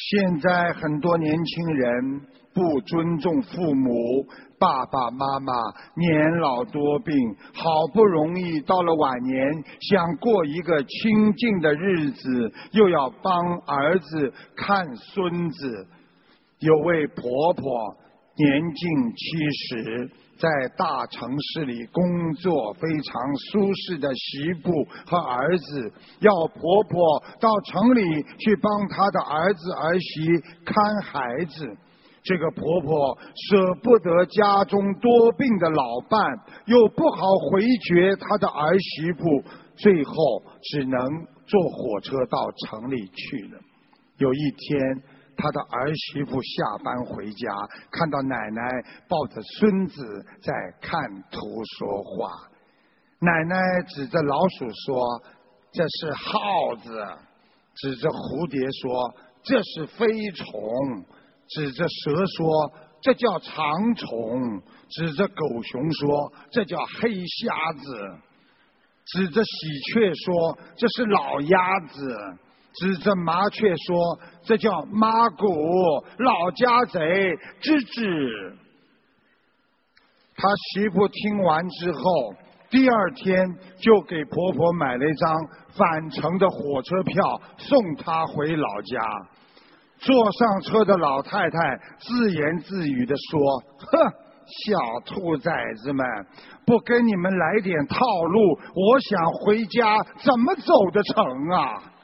现在很多年轻人不尊重父母，爸爸妈妈年老多病，好不容易到了晚年，想过一个清静的日子，又要帮儿子看孙子。有位婆婆年近70，在大城市里工作，非常舒适的媳妇和儿子，要婆婆到城里去帮她的儿子儿媳看孩子。这个婆婆舍不得家中多病的老伴，又不好回绝她的儿媳妇，最后只能坐火车到城里去了。有一天，他的儿媳妇下班回家，看到奶奶抱着孙子在看图说话。奶奶指着老鼠说：“这是耗子。”指着蝴蝶说：“这是飞虫。”指着蛇说：“这叫长虫。”指着狗熊说：“这叫黑瞎子。”指着喜鹊说：“这是老鸭子。”指着麻雀说：“这叫麻古，老家贼，吱吱。”他媳妇听完之后，第二天就给婆婆买了一张返程的火车票，送她回老家。坐上车的老太太自言自语地说：“哼，小兔崽子们，不跟你们来点套路，我想回家怎么走得成啊？”